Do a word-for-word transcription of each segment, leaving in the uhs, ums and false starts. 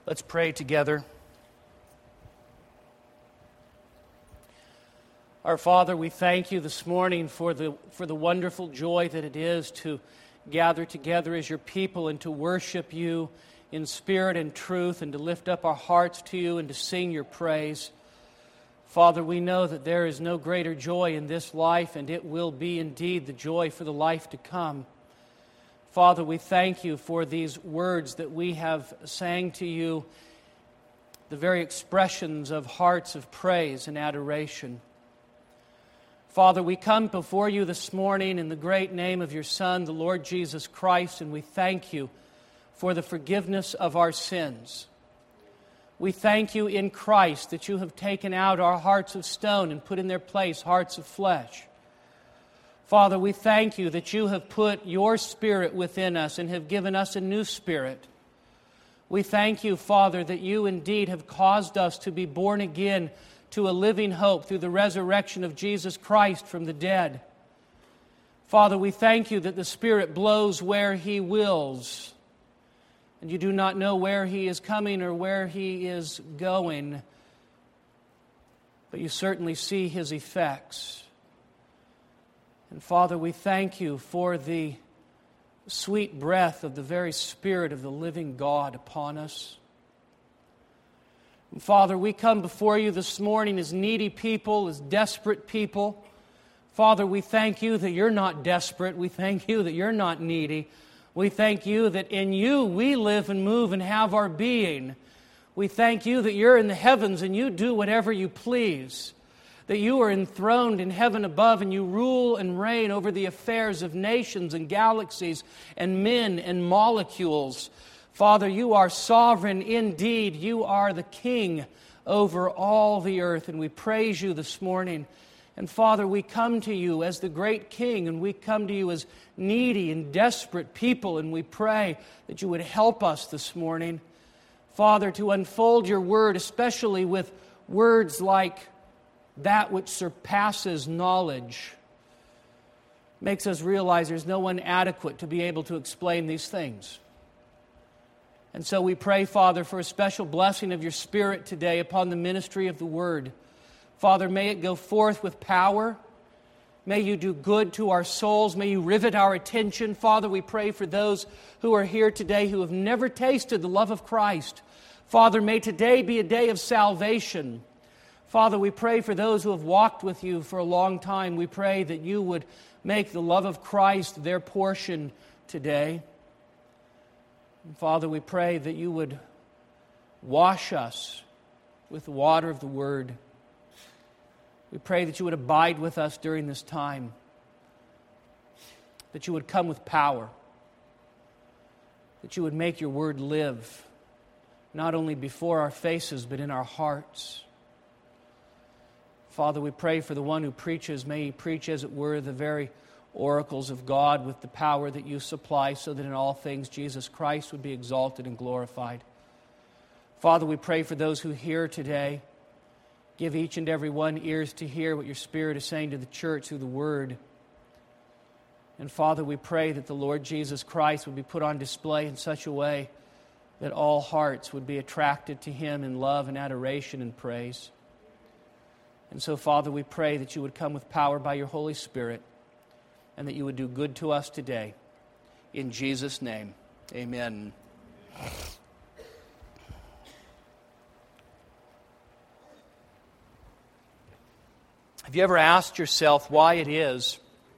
Let's pray together. Our Father, we thank you this morning for the for the wonderful joy that it is to gather together as your people and to worship you in spirit and truth and to lift up our hearts to you and to sing your praise. Father, we know that there is no greater joy in this life, and it will be indeed the joy for the life to come. Father, we thank you for these words that we have sang to you, the very expressions of hearts of praise and adoration. Father, we come before you this morning in the great name of your Son, the Lord Jesus Christ, and we thank you for the forgiveness of our sins. We thank you in Christ that you have taken out our hearts of stone and put in their place hearts of flesh. Father, we thank you that you have put your Spirit within us and have given us a new spirit. We thank you, Father, that you indeed have caused us to be born again to a living hope through the resurrection of Jesus Christ from the dead. Father, we thank you that the Spirit blows where He wills, and you do not know where He is coming or where He is going, but you certainly see His effects. And Father, we thank you for the sweet breath of the very Spirit of the living God upon us. And Father, we come before you this morning as needy people, as desperate people. Father, we thank you that you're not desperate. We thank you that you're not needy. We thank you that in you we live and move and have our being. We thank you that you're in the heavens and you do whatever you please, that you are enthroned in heaven above and you rule and reign over the affairs of nations and galaxies and men and molecules. Father, you are sovereign indeed. You are the King over all the earth, and we praise you this morning. And Father, we come to you as the great King, and we come to you as needy and desperate people, and we pray that you would help us this morning, Father, to unfold your word, especially with words like that which surpasses knowledge. Makes us realize there's no one adequate to be able to explain these things. And so we pray, Father, for a special blessing of your Spirit today upon the ministry of the Word. Father, may it go forth with power. May you do good to our souls. May you rivet our attention. Father, we pray for those who are here today who have never tasted the love of Christ. Father, may today be a day of salvation. Father, we pray for those who have walked with you for a long time. We pray that you would make the love of Christ their portion today. And Father, we pray that you would wash us with the water of the Word. We pray that you would abide with us during this time, that you would come with power, that you would make your Word live, not only before our faces, but in our hearts. Father, we pray for the one who preaches. May he preach, as it were, the very oracles of God with the power that you supply, so that in all things Jesus Christ would be exalted and glorified. Father, we pray for those who hear today. Give each and every one ears to hear what your Spirit is saying to the church through the Word. And Father, we pray that the Lord Jesus Christ would be put on display in such a way that all hearts would be attracted to Him in love and adoration and praise. And so, Father, we pray that you would come with power by your Holy Spirit and that you would do good to us today. In Jesus' name, amen. Have you ever asked yourself why it is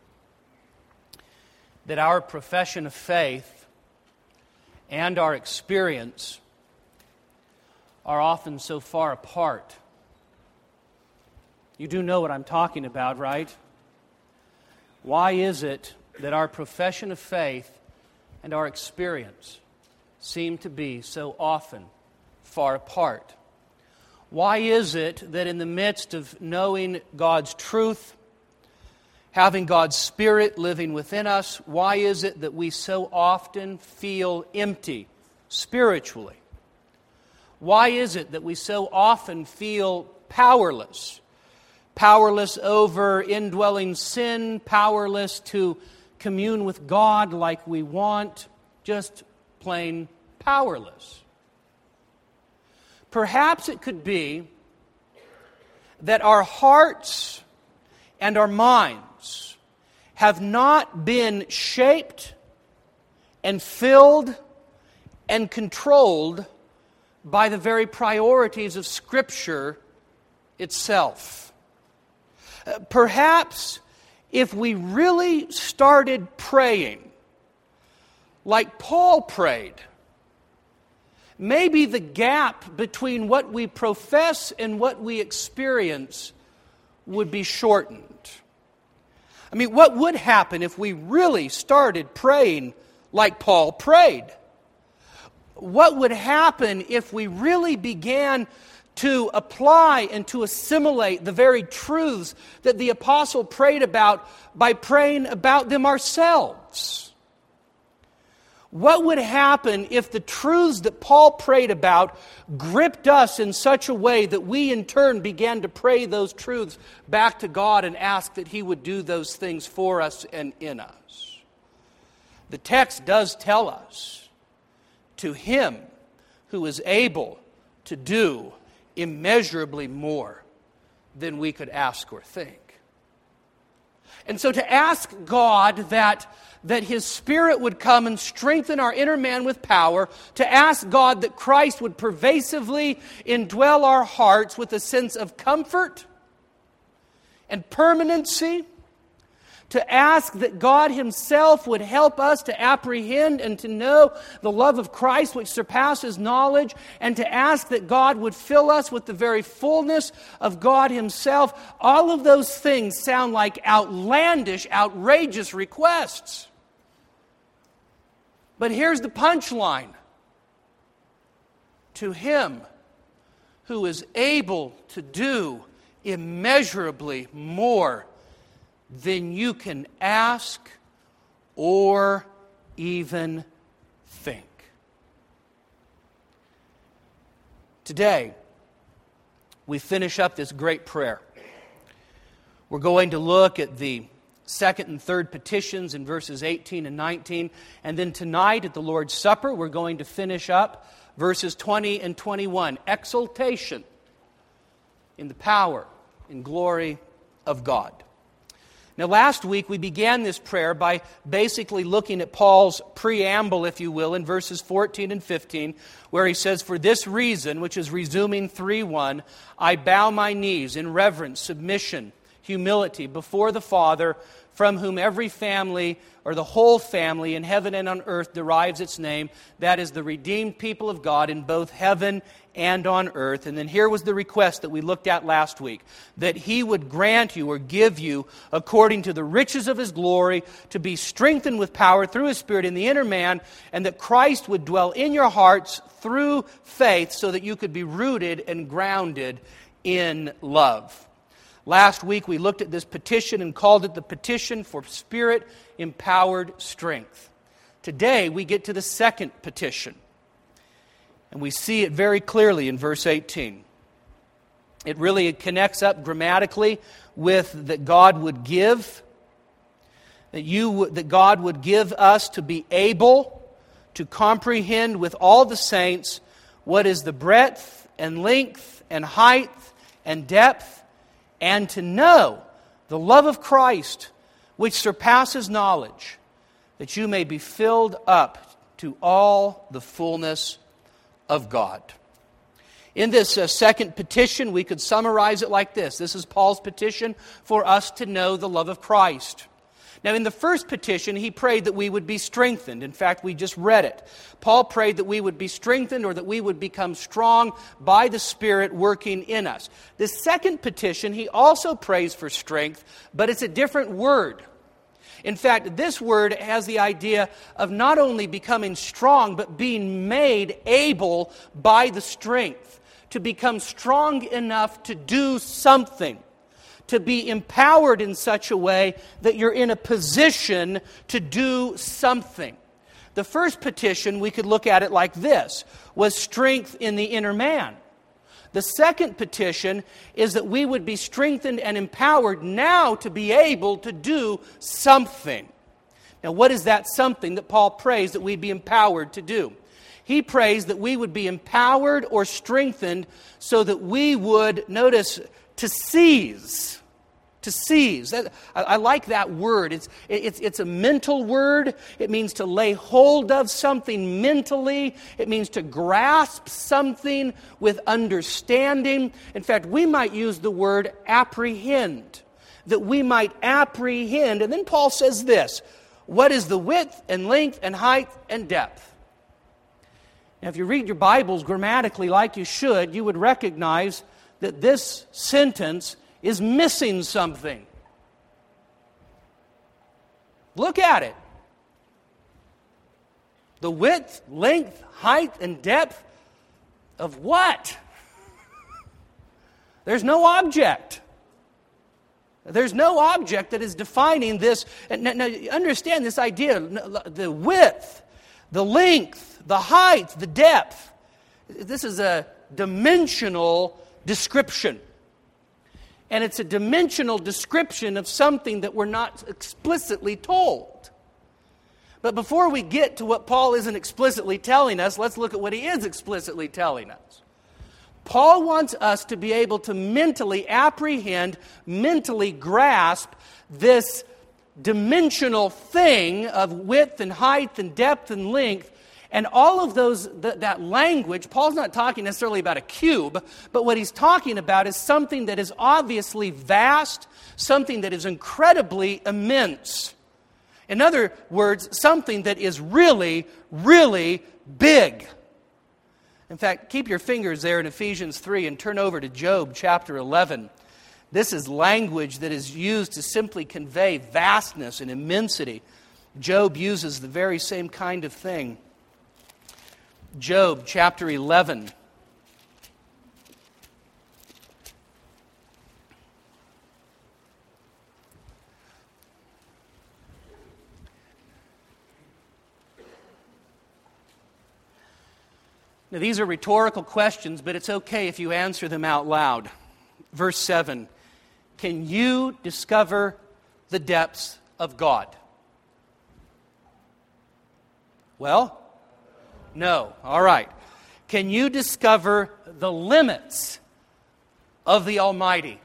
that our profession of faith and our experience are often so far apart? You do know what I'm talking about, right? Why is it that our profession of faith and our experience seem to be so often far apart? Why is it that in the midst of knowing God's truth, having God's Spirit living within us, why is it that we so often feel empty spiritually? Why is it that we so often feel powerless? Powerless over indwelling sin, powerless to commune with God like we want, just plain powerless. perhaps it could be that our hearts and our minds have not been shaped and filled and controlled by the very priorities of Scripture itself. Uh, perhaps if we really started praying like Paul prayed, maybe the gap between what we profess and what we experience would be shortened. I mean, what would happen if we really started praying like Paul prayed? What would happen if we really began to apply and to assimilate the very truths that the apostle prayed about by praying about them ourselves? What would happen if the truths that Paul prayed about gripped us in such a way that we in turn began to pray those truths back to God and ask that He would do those things for us and in us? The text does tell us, to Him who is able to do immeasurably more than we could ask or think. And so to ask God that, that His Spirit would come and strengthen our inner man with power, to ask God that Christ would pervasively indwell our hearts with a sense of comfort and permanency, to ask that God Himself would help us to apprehend and to know the love of Christ which surpasses knowledge, and to ask that God would fill us with the very fullness of God Himself. All of those things sound like outlandish, outrageous requests. But here's the punchline. To Him who is able to do immeasurably more than you can ask or even think. Today, we finish up this great prayer. We're going to look at the second and third petitions in verses eighteen and nineteen. And then tonight at the Lord's Supper, we're going to finish up verses twenty and twenty-one. Exaltation in the power and glory of God. Now, last week we began this prayer by basically looking at Paul's preamble, if you will, in verses fourteen and fifteen, where he says, "For this reason," which is resuming three one, "I bow my knees in reverence, submission, humility before the Father, from whom every family, or the whole family in heaven and on earth derives its name, that is the redeemed people of God in both heaven and on earth." And then here was the request that we looked at last week, that He would grant you or give you, according to the riches of His glory, to be strengthened with power through His Spirit in the inner man, and that Christ would dwell in your hearts through faith, so that you could be rooted and grounded in love. Last week we looked at this petition and called it the petition for Spirit-empowered strength. Today we get to the second petition. And we see it very clearly in verse eighteen. It really connects up grammatically with that God would give, that you that God would give us to be able to comprehend with all the saints what is the breadth and length and height and depth, and to know the love of Christ which surpasses knowledge, that you may be filled up to all the fullness of God. In this uh, second petition, we could summarize it like this. This is Paul's petition for us to know the love of Christ. Now, in the first petition, he prayed that we would be strengthened. In fact, we just read it. Paul prayed that we would be strengthened, or that we would become strong by the Spirit working in us. The second petition, he also prays for strength, but it's a different word. In fact, this word has the idea of not only becoming strong, but being made able by the strength, to become strong enough to do something, to be empowered in such a way that you're in a position to do something. The first petition, we could look at it like this, was strength in the inner man. The second petition is that we would be strengthened and empowered now to be able to do something. Now, what is that something that Paul prays that we'd be empowered to do? He prays that we would be empowered or strengthened so that we would, notice, to seize. To seize. That, I, I like that word. It's, it's, it's a mental word. It means to lay hold of something mentally. It means to grasp something with understanding. In fact, we might use the word apprehend. That we might apprehend. And then Paul says this, what is the width and length and height and depth? Now, if you read your Bibles grammatically like you should, you would recognize that this sentence is missing something. Look at it. The width, length, height, and depth of what? There's no object. There's no object that is defining this. Now, now understand this idea. The width, the length, the height, the depth. This is a dimensional description. And it's a dimensional description of something that we're not explicitly told. But before we get to what Paul isn't explicitly telling us, let's look at what he is explicitly telling us. Paul wants us to be able to mentally apprehend, mentally grasp this dimensional thing of width and height and depth and length. And all of those, th- that language, Paul's not talking necessarily about a cube, but what he's talking about is something that is obviously vast, something that is incredibly immense. In other words, something that is really, really big. In fact, keep your fingers there in Ephesians three and turn over to Job chapter eleven. This is language that is used to simply convey vastness and immensity. Job uses the very same kind of thing. Job chapter eleven. Now, these are rhetorical questions, but it's okay if you answer them out loud. Verse seven. Can you discover the depths of God? Well, no. All right. Can you discover the limits of the Almighty?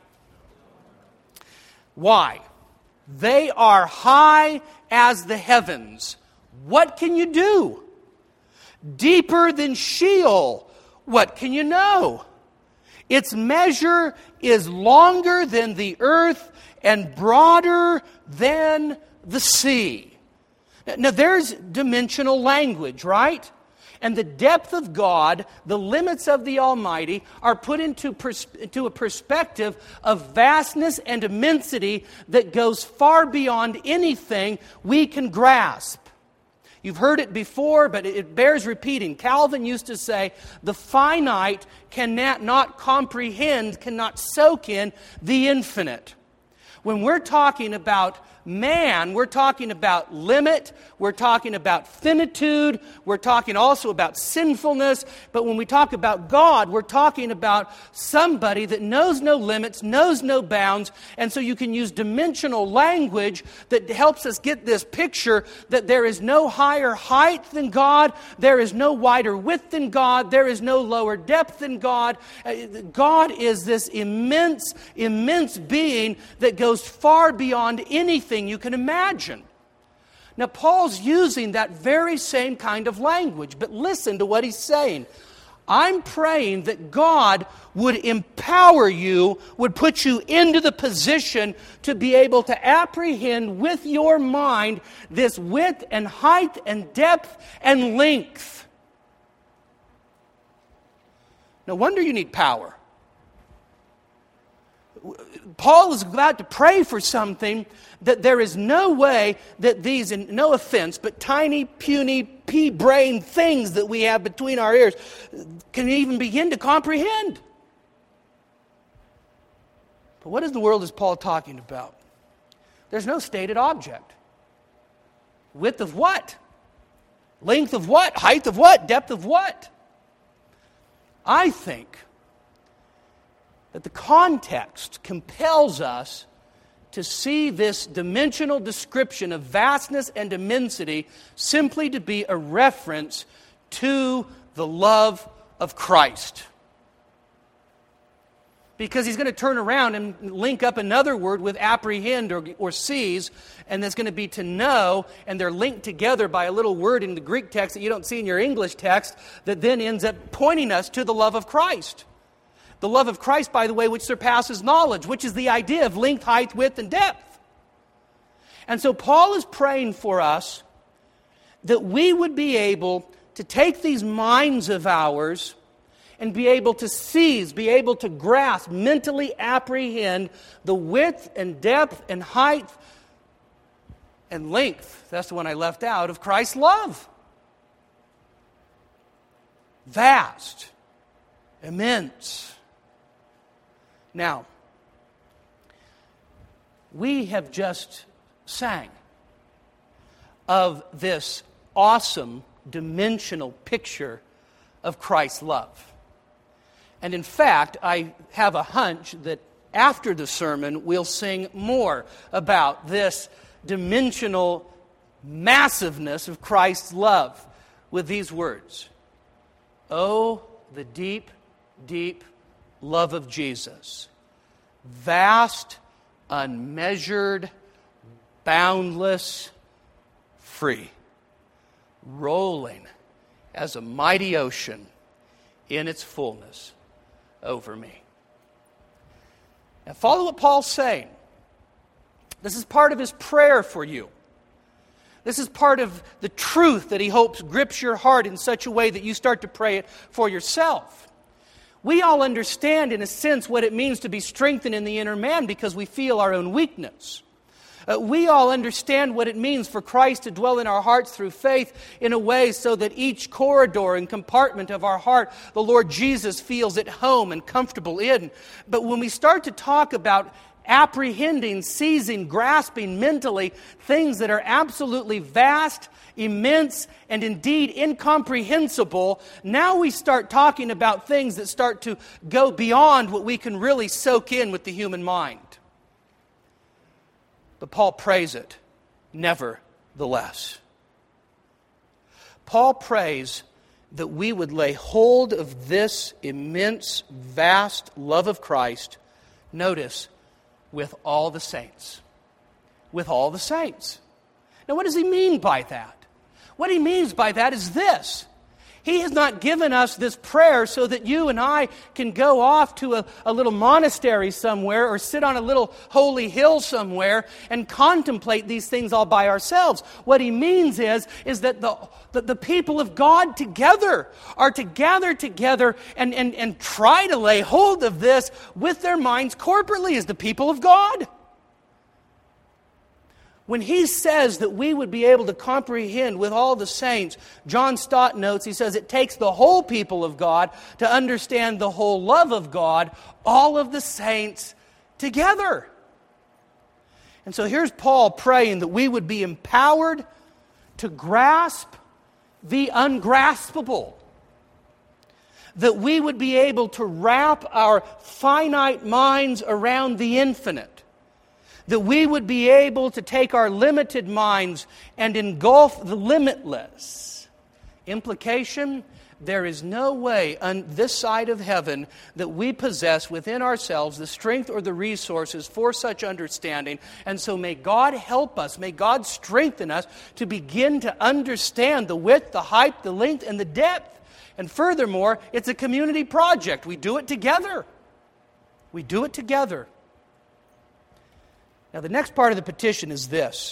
Why? They are high as the heavens. What can you do? Deeper than Sheol. What can you know? Its measure is longer than the earth and broader than the sea. Now, there's dimensional language, right? And the depth of God, the limits of the Almighty, are put into, pers- into a perspective of vastness and immensity that goes far beyond anything we can grasp. You've heard it before, but it bears repeating. Calvin used to say, the finite cannot not comprehend, cannot soak in the infinite. When we're talking about man, we're talking about limit, we're talking about finitude, we're talking also about sinfulness, but when we talk about God, we're talking about somebody that knows no limits, knows no bounds, and so you can use dimensional language that helps us get this picture that there is no higher height than God, there is no wider width than God, there is no lower depth than God. God is this immense, immense being that goes far beyond anything you can imagine. Now, Paul's using that very same kind of language, but listen to what he's saying. I'm praying that God would empower you, would put you into the position to be able to apprehend with your mind this width and height and depth and length. No wonder you need power. Paul is about to pray for something that there is no way that these, and no offense, but tiny, puny, pea-brain things that we have between our ears can even begin to comprehend. But what in the world is Paul talking about? There's no stated object. Width of what? Length of what? Height of what? Depth of what? I think that the context compels us to see this dimensional description of vastness and immensity simply to be a reference to the love of Christ. Because he's going to turn around and link up another word with apprehend or, or seize, and that's going to be to know, and they're linked together by a little word in the Greek text that you don't see in your English text that then ends up pointing us to the love of Christ. The love of Christ, by the way, which surpasses knowledge, which is the idea of length, height, width, and depth. And so Paul is praying for us that we would be able to take these minds of ours and be able to seize, be able to grasp, mentally apprehend the width and depth and height and length, that's the one I left out, of Christ's love. Vast, immense. Now, we have just sang of this awesome dimensional picture of Christ's love. And in fact, I have a hunch that after the sermon, we'll sing more about this dimensional massiveness of Christ's love with these words. Oh, the deep, deep love of Jesus. Vast, unmeasured, boundless, free. Rolling as a mighty ocean in its fullness over me. Now follow what Paul's saying. This is part of his prayer for you. This is part of the truth that he hopes grips your heart in such a way that you start to pray it for yourself. We all understand, in a sense, what it means to be strengthened in the inner man because we feel our own weakness. Uh, we all understand what it means for Christ to dwell in our hearts through faith in a way so that each corridor and compartment of our heart, the Lord Jesus feels at home and comfortable in. But when we start to talk about apprehending, seizing, grasping mentally things that are absolutely vast, immense, and indeed incomprehensible, now we start talking about things that start to go beyond what we can really soak in with the human mind. But Paul prays it, nevertheless. Paul prays that we would lay hold of this immense, vast love of Christ, notice, with all the saints. With all the saints. Now, what does he mean by that? What he means by that is this. He has not given us this prayer so that you and I can go off to a, a little monastery somewhere or sit on a little holy hill somewhere and contemplate these things all by ourselves. What he means is, is that the, the, the people of God together are to gather together and, and, and try to lay hold of this with their minds corporately as the people of God. When he says that we would be able to comprehend with all the saints, John Stott notes, he says it takes the whole people of God to understand the whole love of God, all of the saints together. And so here's Paul praying that we would be empowered to grasp the ungraspable. That we would be able to wrap our finite minds around the infinite. That we would be able to take our limited minds and engulf the limitless. Implication, there is no way on this side of heaven that we possess within ourselves the strength or the resources for such understanding. And so may God help us, may God strengthen us to begin to understand the width, the height, the length, and the depth. And furthermore, it's a community project. We do it together. We do it together. Now, the next part of the petition is this.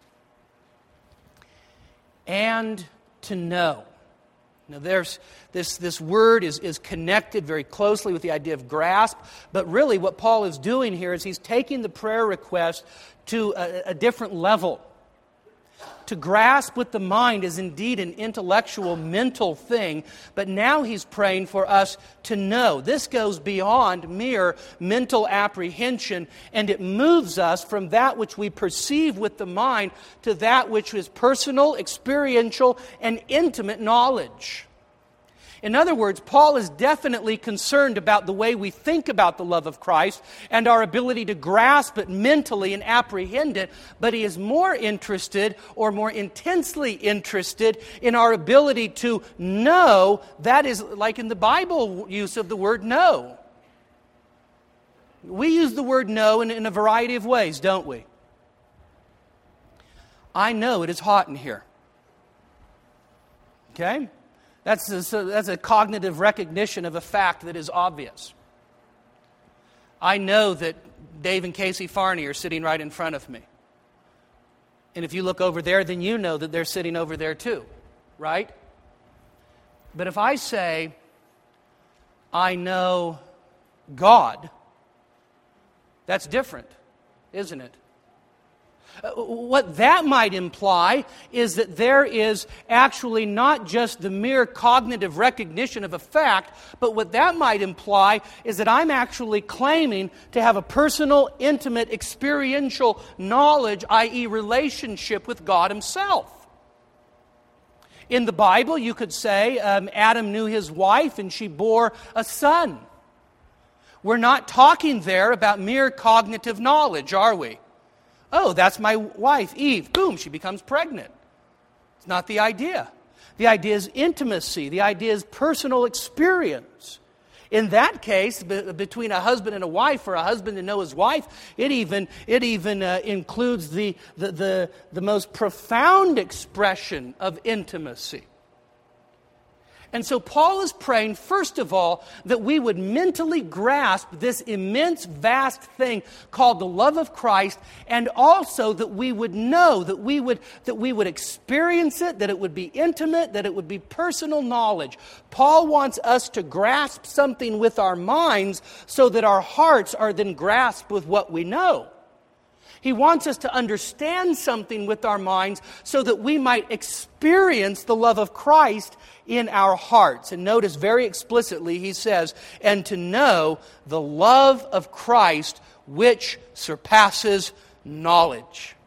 And to know. Now, there's this, this word is, is connected very closely with the idea of grasp, but really what Paul is doing here is he's taking the prayer request to a, a different level. To grasp with the mind is indeed an intellectual, mental thing, but now he's praying for us to know. This goes beyond mere mental apprehension, and it moves us from that which we perceive with the mind to that which is personal, experiential, and intimate knowledge. In other words, Paul is definitely concerned about the way we think about the love of Christ and our ability to grasp it mentally and apprehend it, but he is more interested or more intensely interested in our ability to know. That is like in the Bible use of the word know. We use the word know in, in a variety of ways, don't we? I know it is hot in here. Okay? That's a, so that's a cognitive recognition of a fact that is obvious. I know that Dave and Casey Farney are sitting right in front of me. And if you look over there, then you know that they're sitting over there too, right? But if I say, I know God, that's different, isn't it? What that might imply is that there is actually not just the mere cognitive recognition of a fact, but what that might imply is that I'm actually claiming to have a personal, intimate, experiential knowledge, that is relationship with God Himself. In the Bible, you could say um, Adam knew his wife and she bore a son. We're not talking there about mere cognitive knowledge, are we? Oh, that's my wife, Eve. Boom, she becomes pregnant. It's not the idea. The idea is intimacy. The idea is personal experience. In that case, be- between a husband and a wife, for a husband to know his wife, it even it even uh, includes the, the the the most profound expression of intimacy. And so Paul is praying, first of all, that we would mentally grasp this immense, vast thing called the love of Christ, and also that we would know, that we would, that we would experience it, that it would be intimate, that it would be personal knowledge. Paul wants us to grasp something with our minds so that our hearts are then grasped with what we know. He wants us to understand something with our minds so that we might experience the love of Christ in our hearts. And notice very explicitly he says, and to know the love of Christ which surpasses knowledge.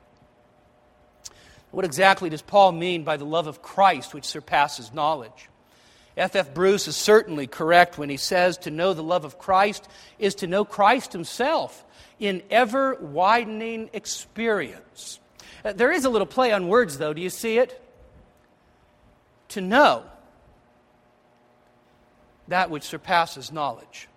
What exactly does Paul mean by the love of Christ which surpasses knowledge? F F Bruce is certainly correct when he says to know the love of Christ is to know Christ Himself in ever-widening experience. Uh, there is a little play on words, though. Do you see it? To know that which surpasses knowledge.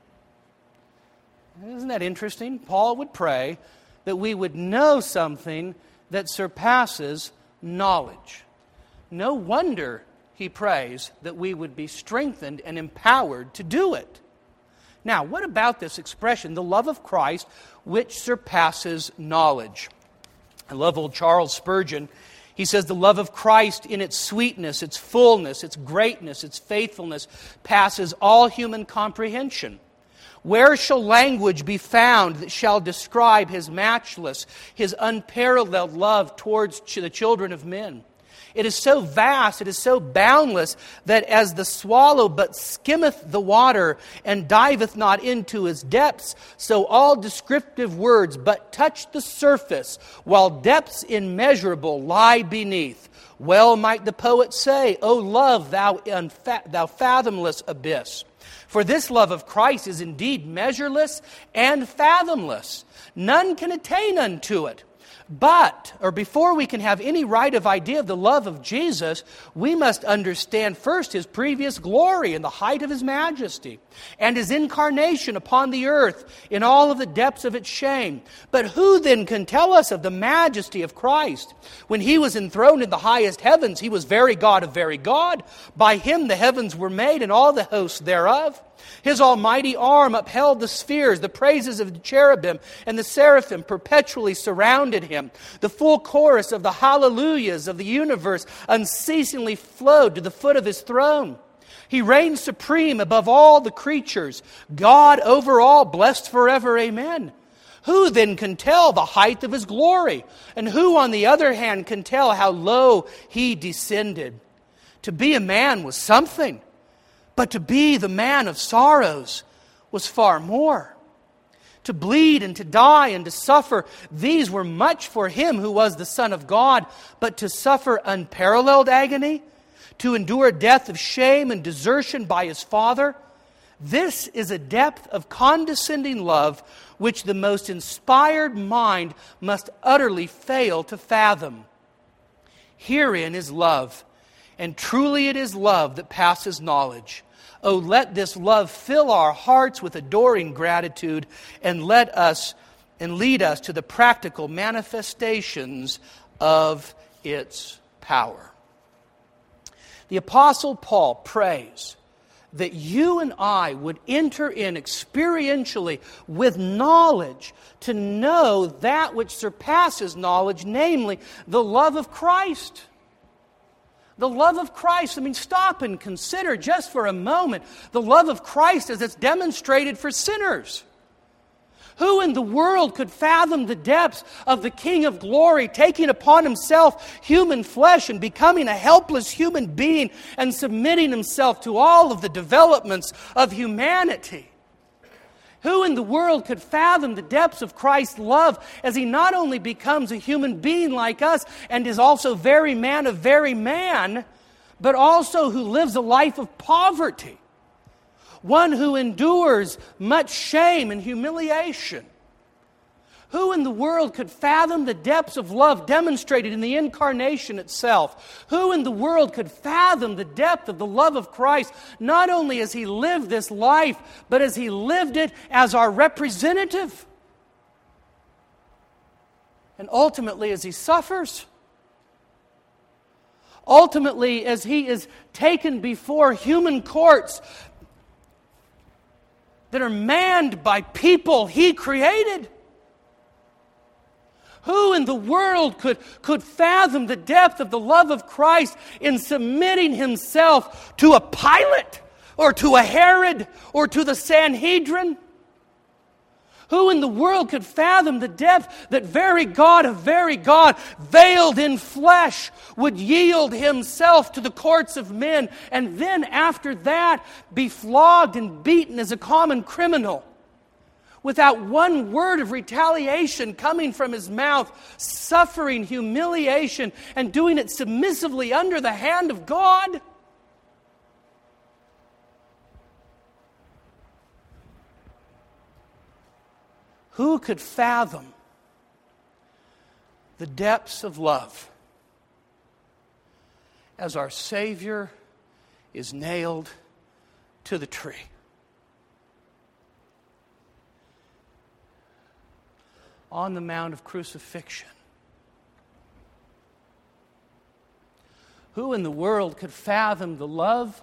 Isn't that interesting? Paul would pray that we would know something that surpasses knowledge. No wonder he prays that we would be strengthened and empowered to do it. Now, what about this expression, the love of Christ, which surpasses knowledge? I love old Charles Spurgeon. He says, the love of Christ in its sweetness, its fullness, its greatness, its faithfulness, passes all human comprehension. Where shall language be found that shall describe His matchless, His unparalleled love towards the children of men? It is so vast, it is so boundless, that as the swallow but skimmeth the water and diveth not into his depths, so all descriptive words but touch the surface, while depths immeasurable lie beneath. Well might the poet say, O love, thou, unfa- thou fathomless abyss. For this love of Christ is indeed measureless and fathomless. None can attain unto it. But, or before we can have any right of idea of the love of Jesus, we must understand first His previous glory and the height of His majesty, and His incarnation upon the earth in all of the depths of its shame. But who then can tell us of the majesty of Christ? When He was enthroned in the highest heavens, He was very God of very God. By Him the heavens were made and all the hosts thereof. His almighty arm upheld the spheres, the praises of the cherubim and the seraphim perpetually surrounded Him. The full chorus of the hallelujahs of the universe unceasingly flowed to the foot of His throne. He reigns supreme above all the creatures, God over all, blessed forever, amen. Who then can tell the height of His glory? And who, on the other hand, can tell how low He descended? To be a man was something, but to be the man of sorrows was far more. To bleed and to die and to suffer, these were much for Him who was the Son of God, but to suffer unparalleled agony, to endure a death of shame and desertion by his Father. This is a depth of condescending love which the most inspired mind must utterly fail to fathom. Herein is love, and truly it is love that passes knowledge. Oh, let this love fill our hearts with adoring gratitude, and let us and lead us to the practical manifestations of its power. The Apostle Paul prays that you and I would enter in experientially with knowledge to know that which surpasses knowledge, namely the love of Christ. The love of Christ. I mean, stop and consider just for a moment the love of Christ as it's demonstrated for sinners. Who in the world could fathom the depths of the King of Glory taking upon himself human flesh and becoming a helpless human being and submitting himself to all of the developments of humanity? Who in the world could fathom the depths of Christ's love as he not only becomes a human being like us and is also very man of very man, but also who lives a life of poverty? One who endures much shame and humiliation. Who in the world could fathom the depths of love demonstrated in the incarnation itself? Who in the world could fathom the depth of the love of Christ, not only as he lived this life, but as he lived it as our representative? And ultimately as he suffers. Ultimately as he is taken before human courts that are manned by people he created. Who in the world could, could fathom the depth of the love of Christ in submitting himself to a Pilate or to a Herod or to the Sanhedrin? Who in the world could fathom the depth that very God of very God, veiled in flesh, would yield himself to the courts of men and then after that be flogged and beaten as a common criminal without one word of retaliation coming from his mouth, suffering humiliation and doing it submissively under the hand of God? Who could fathom the depths of love as our Savior is nailed to the tree? On the Mount of Crucifixion. Who in the world could fathom the love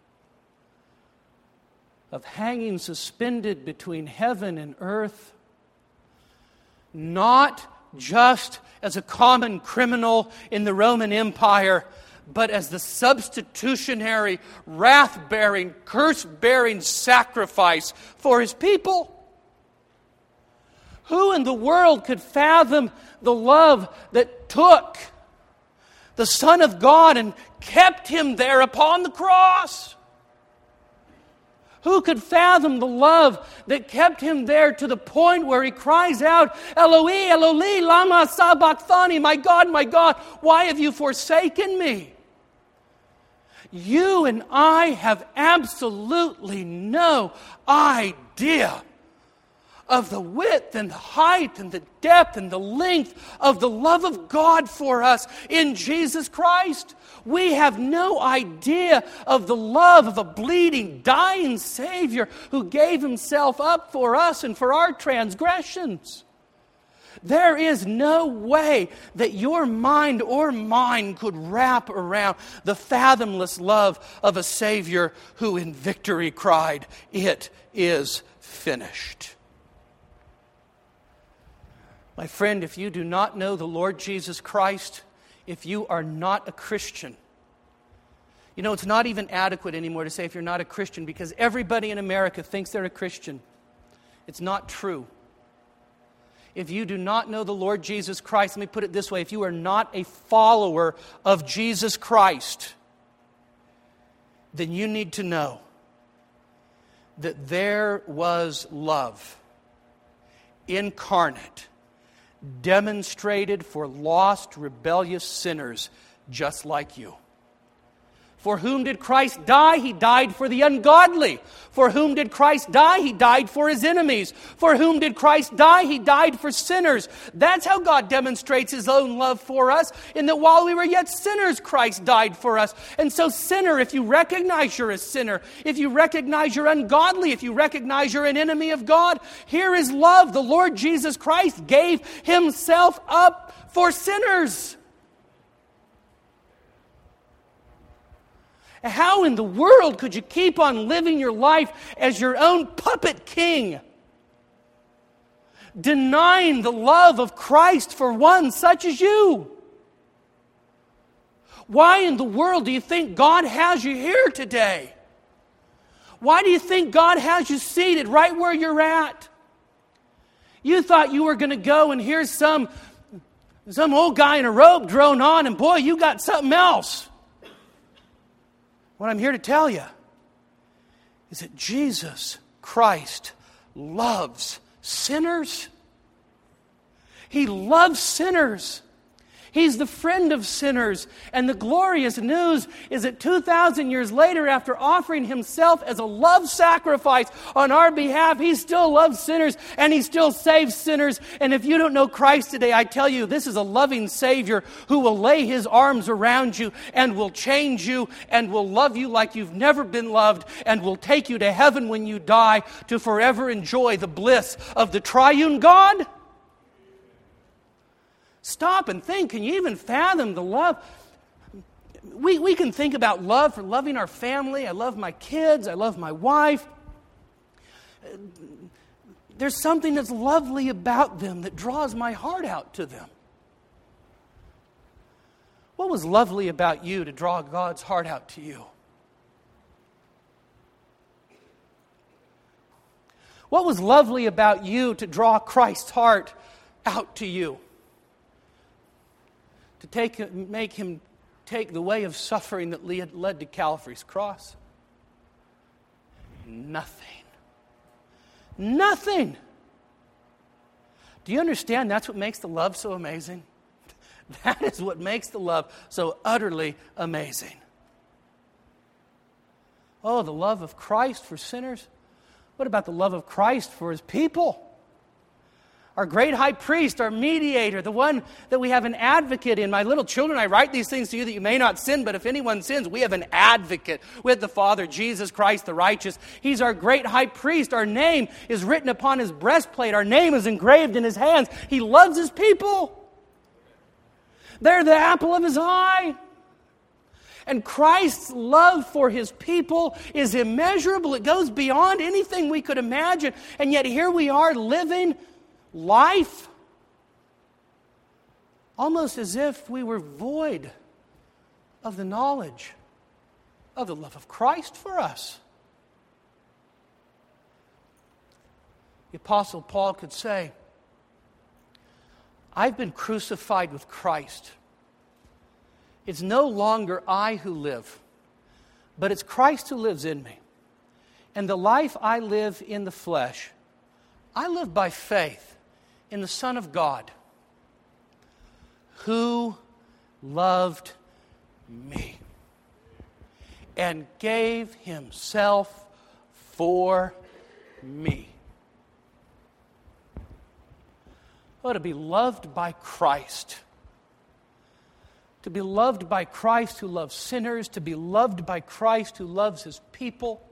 of hanging suspended between heaven and earth, not just as a common criminal in the Roman Empire, but as the substitutionary, wrath-bearing, curse-bearing sacrifice for his people? Who in the world could fathom the love that took the Son of God and kept him there upon the cross? Who could fathom the love that kept him there to the point where he cries out, Eloi, Eloi, lama sabachthani, my God, my God, why have you forsaken me? You and I have absolutely no idea of the width and the height and the depth and the length of the love of God for us in Jesus Christ. We have no idea of the love of a bleeding, dying Savior who gave himself up for us and for our transgressions. There is no way that your mind or mine could wrap around the fathomless love of a Savior who in victory cried, "It is finished." My friend, if you do not know the Lord Jesus Christ, if you are not a Christian, you know, it's not even adequate anymore to say if you're not a Christian, because everybody in America thinks they're a Christian. It's not true. If you do not know the Lord Jesus Christ, let me put it this way, if you are not a follower of Jesus Christ, then you need to know that there was love incarnate, demonstrated for lost, rebellious sinners just like you. For whom did Christ die? He died for the ungodly. For whom did Christ die? He died for his enemies. For whom did Christ die? He died for sinners. That's how God demonstrates his own love for us, in that while we were yet sinners, Christ died for us. And so, sinner, if you recognize you're a sinner, if you recognize you're ungodly, if you recognize you're an enemy of God, here is love. The Lord Jesus Christ gave himself up for sinners. How in the world could you keep on living your life as your own puppet king, denying the love of Christ for one such as you? Why in the world do you think God has you here today? Why do you think God has you seated right where you're at? You thought you were going to go and here's some, some old guy in a robe drone on, and boy, you got something else. What I'm here to tell you is that Jesus Christ loves sinners. He loves sinners. He's the friend of sinners. And the glorious news is that two thousand years later, after offering himself as a love sacrifice on our behalf, he still loves sinners and he still saves sinners. And if you don't know Christ today, I tell you, this is a loving Savior who will lay his arms around you and will change you and will love you like you've never been loved and will take you to heaven when you die to forever enjoy the bliss of the triune God. Stop and think. Can you even fathom the love? We, we can think about love for loving our family. I love my kids. I love my wife. There's something that's lovely about them that draws my heart out to them. What was lovely about you to draw God's heart out to you? What was lovely about you to draw Christ's heart out to you? To take, make him take the way of suffering that led to Calvary's cross? Nothing. Nothing. Do you understand that's what makes the love so amazing? That is what makes the love so utterly amazing. Oh, the love of Christ for sinners. What about the love of Christ for his people? Our great high priest, our mediator, the one that we have an advocate in. My little children, I write these things to you that you may not sin, but if anyone sins, we have an advocate with the Father, Jesus Christ the righteous. He's our great high priest. Our name is written upon his breastplate. Our name is engraved in his hands. He loves his people. They're the apple of his eye. And Christ's love for his people is immeasurable. It goes beyond anything we could imagine. And yet here we are living life almost as if we were void of the knowledge of the love of Christ for us. The Apostle Paul could say, I've been crucified with Christ. It's no longer I who live, but it's Christ who lives in me. And the life I live in the flesh, I live by faith in the Son of God, who loved me and gave himself for me. Oh, to be loved by Christ. To be loved by Christ who loves sinners. To be loved by Christ who loves his people.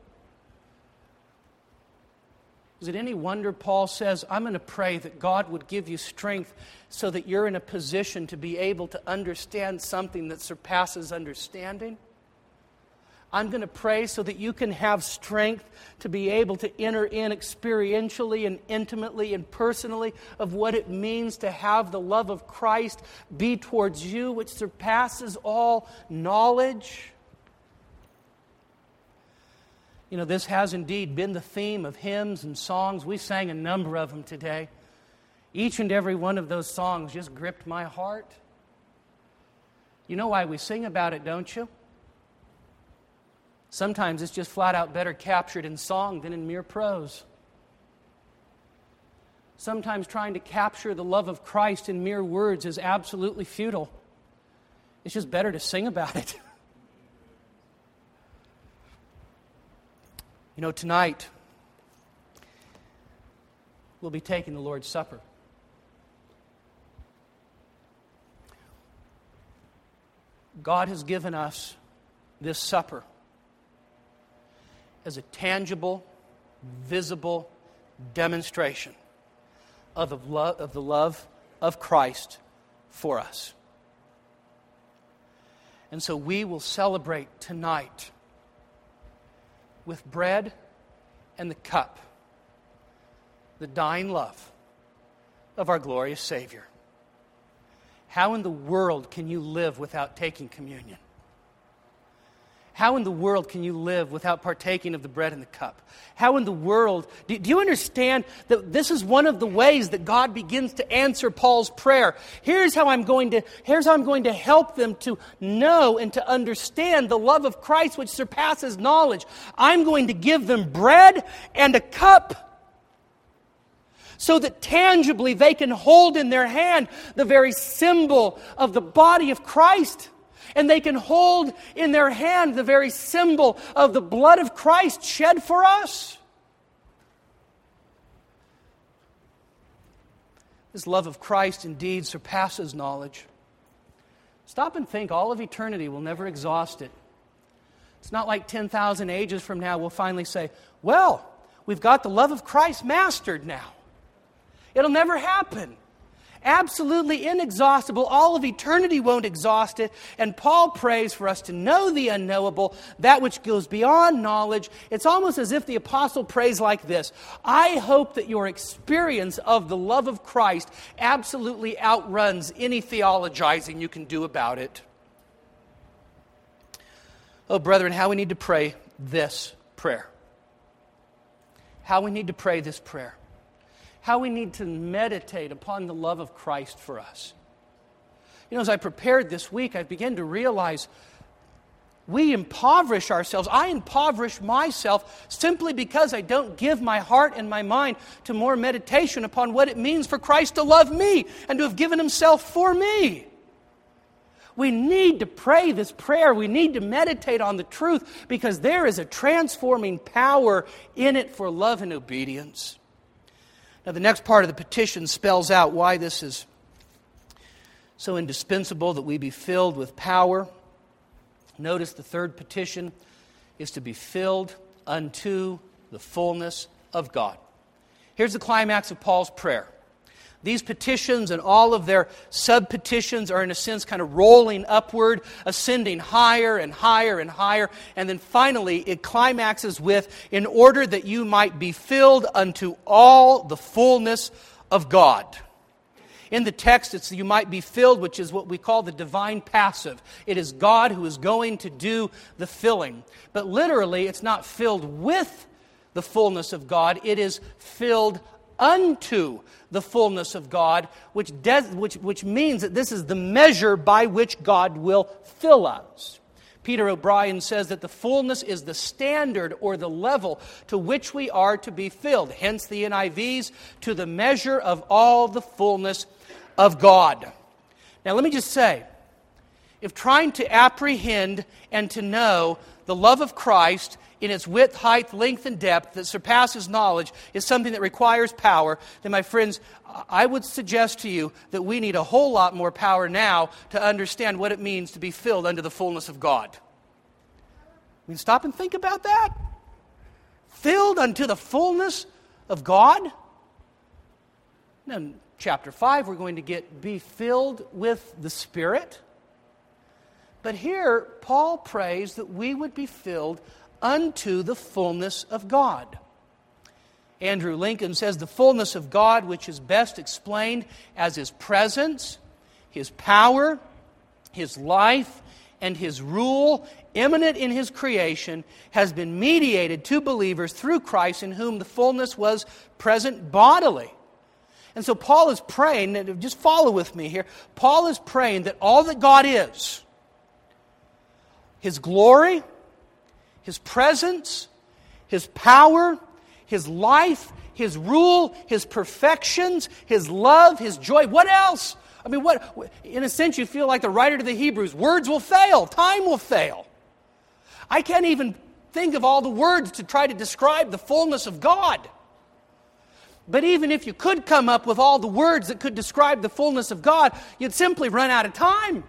Is it any wonder Paul says, I'm going to pray that God would give you strength so that you're in a position to be able to understand something that surpasses understanding? I'm going to pray so that you can have strength to be able to enter in experientially and intimately and personally of what it means to have the love of Christ be towards you, which surpasses all knowledge. You know, this has indeed been the theme of hymns and songs. We sang a number of them today. Each and every one of those songs just gripped my heart. You know why we sing about it, don't you? Sometimes it's just flat out better captured in song than in mere prose. Sometimes trying to capture the love of Christ in mere words is absolutely futile. It's just better to sing about it. You know, tonight we'll be taking the Lord's Supper. God has given us this supper as a tangible, visible demonstration of the love of, the love of Christ for us. And so we will celebrate tonight with bread and the cup the dying love of our glorious Savior. How in the world can you live without taking communion? How in the world can you live without partaking of the bread and the cup? How in the world... Do, do you understand that this is one of the ways that God begins to answer Paul's prayer? Here's how I'm going to, here's how I'm going to help them to know and to understand the love of Christ which surpasses knowledge. I'm going to give them bread and a cup so that tangibly they can hold in their hand the very symbol of the body of Christ. And they can hold in their hand the very symbol of the blood of Christ shed for us. This love of Christ indeed surpasses knowledge. Stop and think, all of eternity will never exhaust it. It's not like ten thousand ages from now we'll finally say, well, we've got the love of Christ mastered now. It'll never happen. Absolutely inexhaustible. All of eternity won't exhaust it. And Paul prays for us to know the unknowable, that which goes beyond knowledge. It's almost as if the apostle prays like this: I hope that your experience of the love of Christ absolutely outruns any theologizing you can do about it. Oh, brethren, how we need to pray this prayer. How we need to pray this prayer. How we need to meditate upon the love of Christ for us. You know, as I prepared this week, I began to realize we impoverish ourselves. I impoverish myself simply because I don't give my heart and my mind to more meditation upon what it means for Christ to love me and to have given Himself for me. We need to pray this prayer. We need to meditate on the truth because there is a transforming power in it for love and obedience. Now, the next part of the petition spells out why this is so indispensable that we be filled with power. Notice the third petition is to be filled unto the fullness of God. Here's the climax of Paul's prayer. These petitions and all of their sub-petitions are in a sense kind of rolling upward, ascending higher and higher and higher. And then finally it climaxes with, in order that you might be filled unto all the fullness of God. In the text, it's you might be filled, which is what we call the divine passive. It is God who is going to do the filling. But literally, it's not filled with the fullness of God. It is filled unto the fullness of God, which, des- which, which means that this is the measure by which God will fill us. Peter O'Brien says that the fullness is the standard or the level to which we are to be filled. Hence the N I V's, to the measure of all the fullness of God. Now let me just say, if trying to apprehend and to know the love of Christ in its width, height, length, and depth that surpasses knowledge is something that requires power, then my friends, I would suggest to you that we need a whole lot more power now to understand what it means to be filled unto the fullness of God. I mean, stop and think about that. Filled unto the fullness of God. Now, in chapter five, we're going to get be filled with the Spirit. But here, Paul prays that we would be filled unto the fullness of God. Andrew Lincoln says the fullness of God, which is best explained as His presence, His power, His life, and His rule, immanent in His creation, has been mediated to believers through Christ, in whom the fullness was present bodily. And so Paul is praying, just follow with me here, Paul is praying that all that God is, His glory, His presence, His power, His life, His rule, His perfections, His love, His joy. What else? I mean, what? In a sense, you feel like the writer to the Hebrews. Words will fail. Time will fail. I can't even think of all the words to try to describe the fullness of God. But even if you could come up with all the words that could describe the fullness of God, you'd simply run out of time.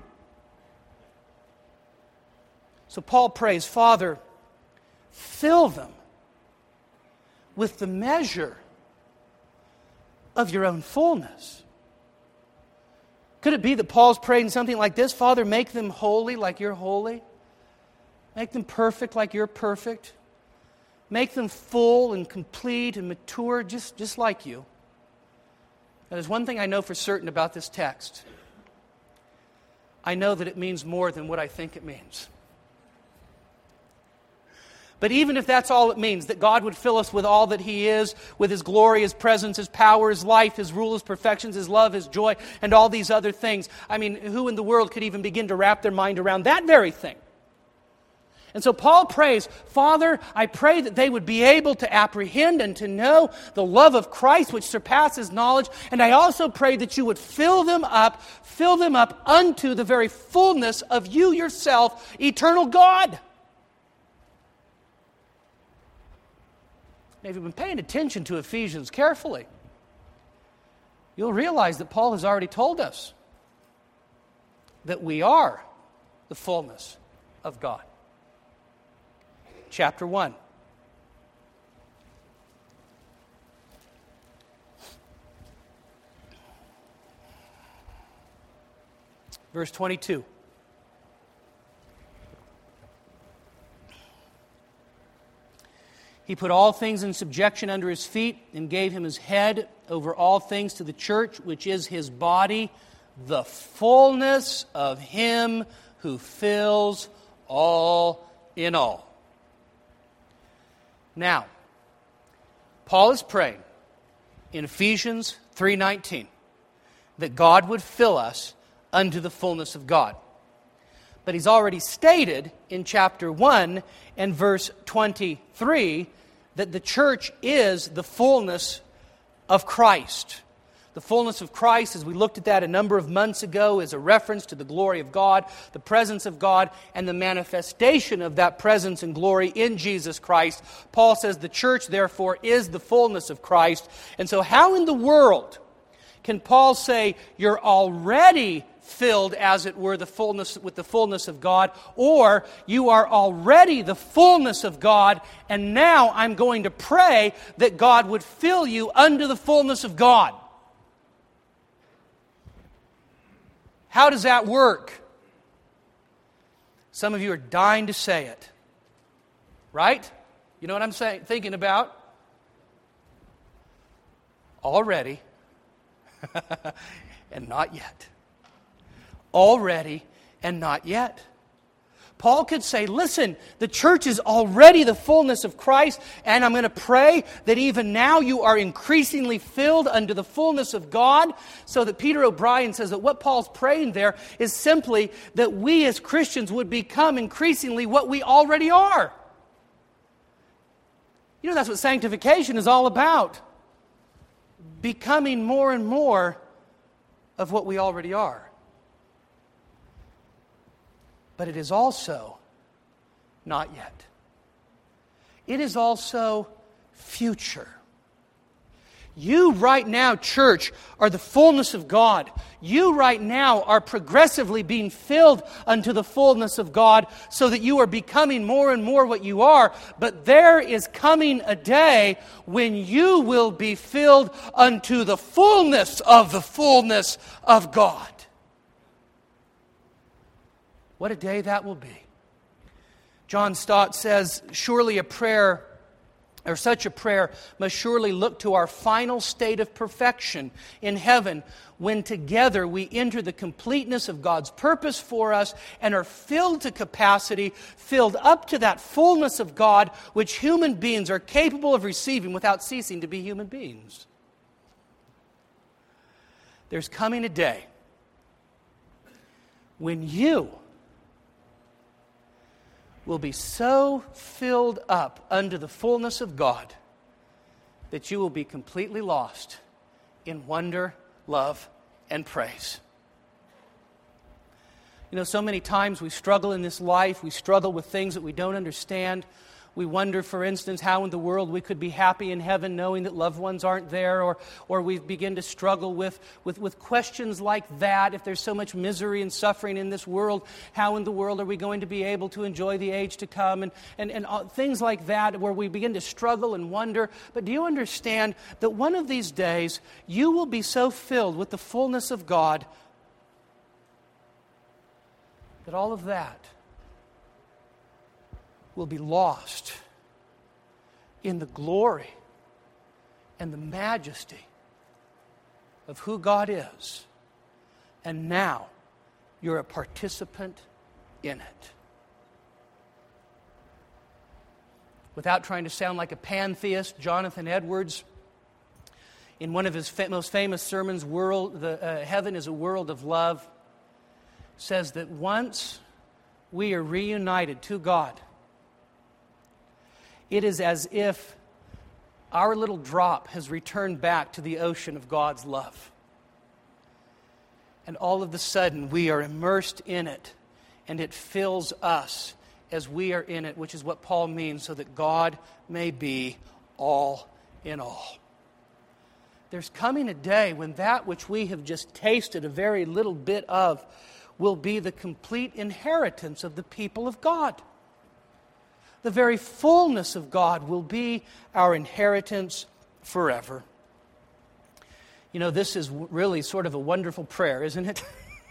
So Paul prays, Father, fill them with the measure of your own fullness. Could it be that Paul's praying something like this? Father, make them holy like you're holy. Make them perfect like you're perfect. Make them full and complete and mature just, just like you. Now, there's one thing I know for certain about this text. I know that it means more than what I think it means. But even if that's all it means, that God would fill us with all that He is, with His glory, His presence, His power, His life, His rule, His perfections, His love, His joy, and all these other things. I mean, who in the world could even begin to wrap their mind around that very thing? And so Paul prays, Father, I pray that they would be able to apprehend and to know the love of Christ which surpasses knowledge. And I also pray that you would fill them up, fill them up unto the very fullness of you yourself, eternal God. Now, if you've been paying attention to Ephesians carefully, you'll realize that Paul has already told us that we are the fullness of God. Chapter one. Verse twenty-two. He put all things in subjection under His feet and gave Him His head over all things to the church, which is His body, the fullness of Him who fills all in all. Now, Paul is praying in Ephesians three nineteen that God would fill us unto the fullness of God. But he's already stated in chapter one and verse twenty-three that the church is the fullness of Christ. The fullness of Christ, as we looked at that a number of months ago, is a reference to the glory of God, the presence of God, and the manifestation of that presence and glory in Jesus Christ. Paul says the church, therefore, is the fullness of Christ. And so how in the world can Paul say you're already filled, as it were, the fullness with the fullness of God, or you are already the fullness of God, and now I'm going to pray that God would fill you unto the fullness of God? How does that work? Some of you are dying to say it. Right? You know what I'm saying, thinking about? Already and not yet. Already and not yet. Paul could say, listen, the church is already the fullness of Christ, and I'm going to pray that even now you are increasingly filled unto the fullness of God, so that Peter O'Brien says that what Paul's praying there is simply that we as Christians would become increasingly what we already are. You know, that's what sanctification is all about. Becoming more and more of what we already are. But it is also not yet. It is also future. You right now, church, are the fullness of God. You right now are progressively being filled unto the fullness of God so that you are becoming more and more what you are. But there is coming a day when you will be filled unto the fullness of the fullness of God. What a day that will be. John Stott says, surely a prayer, or such a prayer, must surely look to our final state of perfection in heaven, when together we enter the completeness of God's purpose for us and are filled to capacity, filled up to that fullness of God which human beings are capable of receiving without ceasing to be human beings. There's coming a day when you will be so filled up unto the fullness of God that you will be completely lost in wonder, love, and praise. You know, so many times we struggle in this life, we struggle with things that we don't understand. We wonder, for instance, how in the world we could be happy in heaven knowing that loved ones aren't there, or, or we begin to struggle with, with, with questions like that. If there's so much misery and suffering in this world, how in the world are we going to be able to enjoy the age to come? And, and, and uh, things like that, where we begin to struggle and wonder. But do you understand that one of these days you will be so filled with the fullness of God that all of that will be lost in the glory and the majesty of who God is. And now you're a participant in it. Without trying to sound like a pantheist, Jonathan Edwards, in one of his fa- most famous sermons, "World, the, uh, Heaven is a World of Love," says that once we are reunited to God, it is as if our little drop has returned back to the ocean of God's love. And all of a sudden, we are immersed in it, and it fills us as we are in it, which is what Paul means, so that God may be all in all. There's coming a day when that which we have just tasted a very little bit of will be the complete inheritance of the people of God. The very fullness of God will be our inheritance forever. You know, this is really sort of a wonderful prayer, isn't it?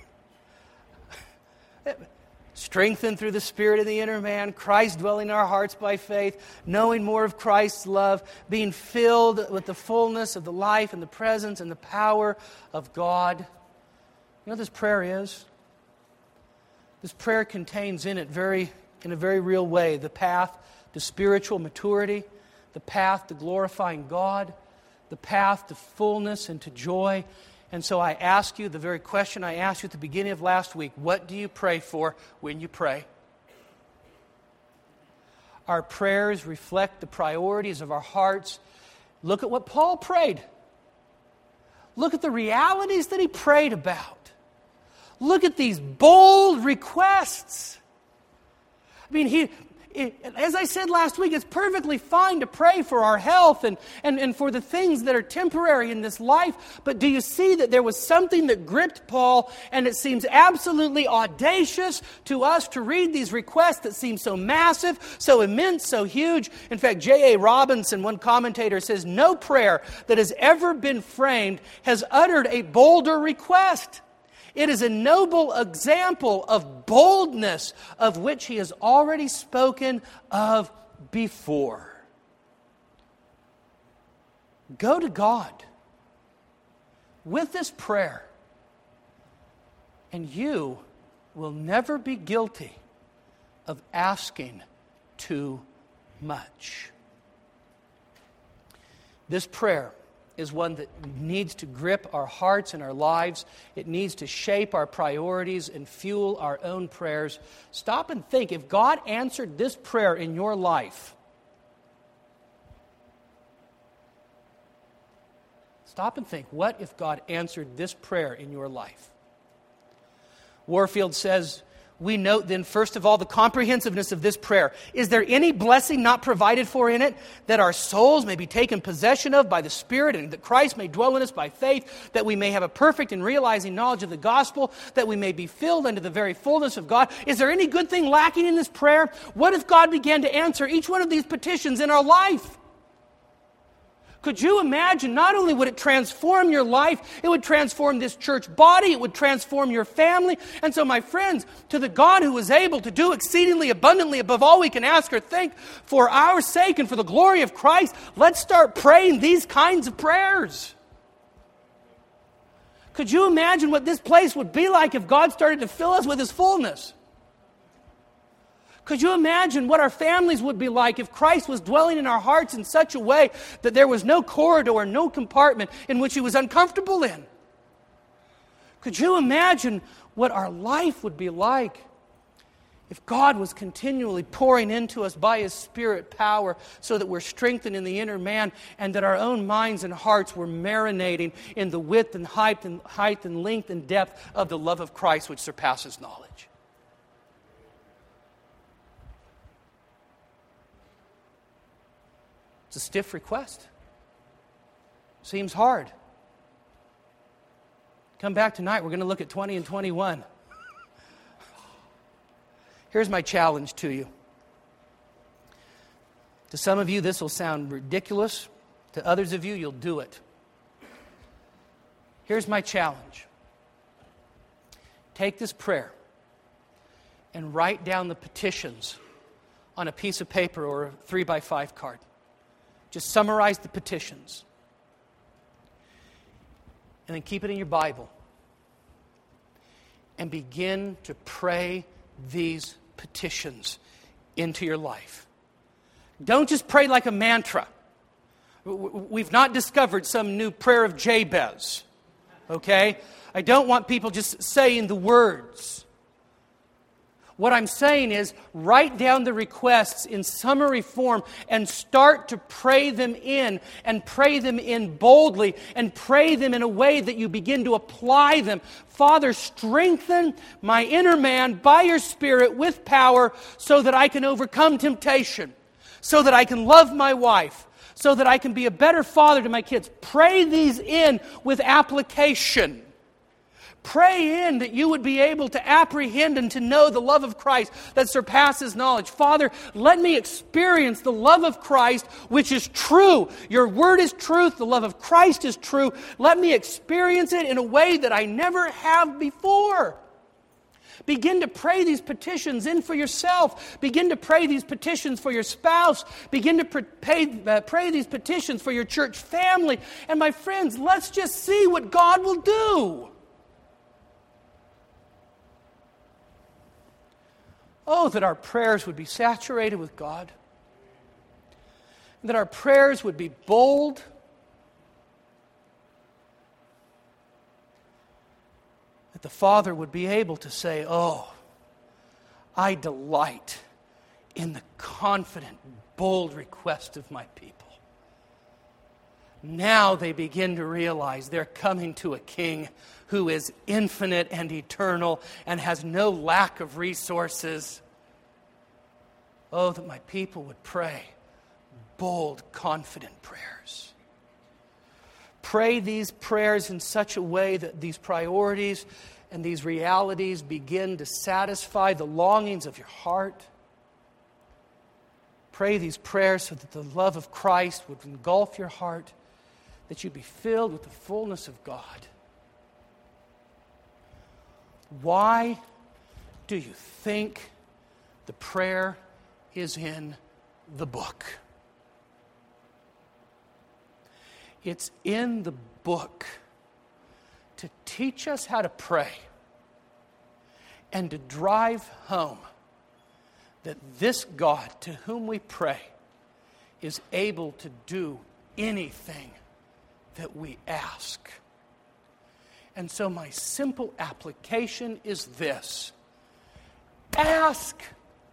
Strengthened through the Spirit of the inner man, Christ dwelling in our hearts by faith, knowing more of Christ's love, being filled with the fullness of the life and the presence and the power of God. You know what this prayer is? This prayer contains in it very in a very real way the path to spiritual maturity, the path to glorifying God, the path to fullness and to joy. And so I ask you the very question I asked you at the beginning of last week: what do you pray for when you pray? Our prayers reflect the priorities of our hearts. Look at what Paul prayed. Look at the realities that he prayed about. Look at these bold requests. I mean, he, it, as I said last week, it's perfectly fine to pray for our health and, and, and for the things that are temporary in this life. But do you see that there was something that gripped Paul, and it seems absolutely audacious to us to read these requests that seem so massive, so immense, so huge. In fact, J A Robinson, one commentator, says, no prayer that has ever been framed has uttered a bolder request. It is a noble example of boldness of which he has already spoken of before. Go to God with this prayer, and you will never be guilty of asking too much. This prayer is one that needs to grip our hearts and our lives. It needs to shape our priorities and fuel our own prayers. Stop and think, if God answered this prayer in your life, stop and think, what if God answered this prayer in your life? Warfield says, we note then, first of all, the comprehensiveness of this prayer. Is there any blessing not provided for in it, that our souls may be taken possession of by the Spirit, and that Christ may dwell in us by faith, that we may have a perfect and realizing knowledge of the gospel, that we may be filled unto the very fullness of God? Is there any good thing lacking in this prayer? What if God began to answer each one of these petitions in our life? Could you imagine, not only would it transform your life, it would transform this church body, it would transform your family. And so, my friends, to the God who is able to do exceedingly abundantly above all we can ask or think, for our sake and for the glory of Christ, let's start praying these kinds of prayers. Could you imagine what this place would be like if God started to fill us with His fullness? Could you imagine what our families would be like if Christ was dwelling in our hearts in such a way that there was no corridor, no compartment in which He was uncomfortable in? Could you imagine what our life would be like if God was continually pouring into us by His Spirit power so that we're strengthened in the inner man and that our own minds and hearts were marinating in the width and height and, height and length and depth of the love of Christ which surpasses knowledge? It's a stiff request. Seems hard. Come back tonight, we're going to look at twenty and twenty-one. Here's my challenge to you. To some of you, this will sound ridiculous. To others of you, you'll do it. Here's my challenge. Take this prayer and write down the petitions on a piece of paper or a three by five card. Just summarize the petitions. And then keep it in your Bible. And begin to pray these petitions into your life. Don't just pray like a mantra. We've not discovered some new prayer of Jabez. Okay? I don't want people just saying the words. What I'm saying is, write down the requests in summary form and start to pray them in, and pray them in boldly, and pray them in a way that you begin to apply them. Father, strengthen my inner man by your Spirit with power so that I can overcome temptation, so that I can love my wife, so that I can be a better father to my kids. Pray these in with application. Pray in that you would be able to apprehend and to know the love of Christ that surpasses knowledge. Father, let me experience the love of Christ, which is true. Your word is truth. The love of Christ is true. Let me experience it in a way that I never have before. Begin to pray these petitions in for yourself. Begin to pray these petitions for your spouse. Begin to pray, uh, pray these petitions for your church family. And my friends, let's just see what God will do. Oh, that our prayers would be saturated with God. That our prayers would be bold. That the Father would be able to say, oh, I delight in the confident, bold request of my people. Now they begin to realize they're coming to a king who is infinite and eternal and has no lack of resources. Oh, that my people would pray bold, confident prayers. Pray these prayers in such a way that these priorities and these realities begin to satisfy the longings of your heart. Pray these prayers so that the love of Christ would engulf your heart, that you'd be filled with the fullness of God. Why do you think the prayer is in the book? It's in the book to teach us how to pray and to drive home that this God to whom we pray is able to do anything that we ask. And so my simple application is this. Ask.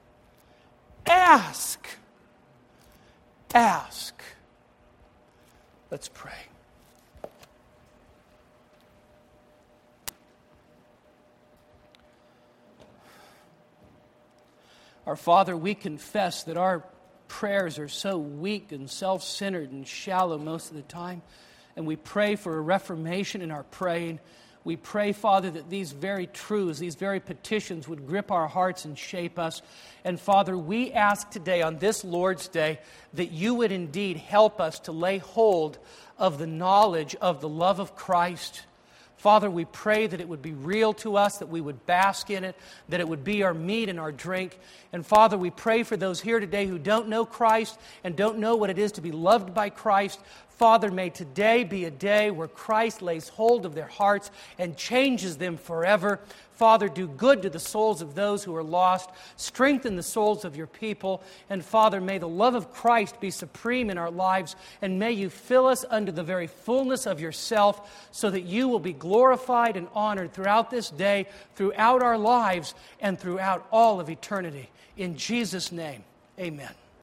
Ask. Ask. Let's pray. Our Father, we confess that our prayers are so weak and self-centered and shallow most of the time. And we pray for a reformation in our praying. We pray, Father, that these very truths, these very petitions would grip our hearts and shape us. And Father, we ask today on this Lord's Day that you would indeed help us to lay hold of the knowledge of the love of Christ. Father, we pray that it would be real to us, that we would bask in it, that it would be our meat and our drink. And Father, we pray for those here today who don't know Christ and don't know what it is to be loved by Christ. Father, may today be a day where Christ lays hold of their hearts and changes them forever. Father, do good to the souls of those who are lost. Strengthen the souls of your people. And Father, may the love of Christ be supreme in our lives. And may you fill us unto the very fullness of yourself so that you will be glorified and honored throughout this day, throughout our lives, and throughout all of eternity. In Jesus' name, amen.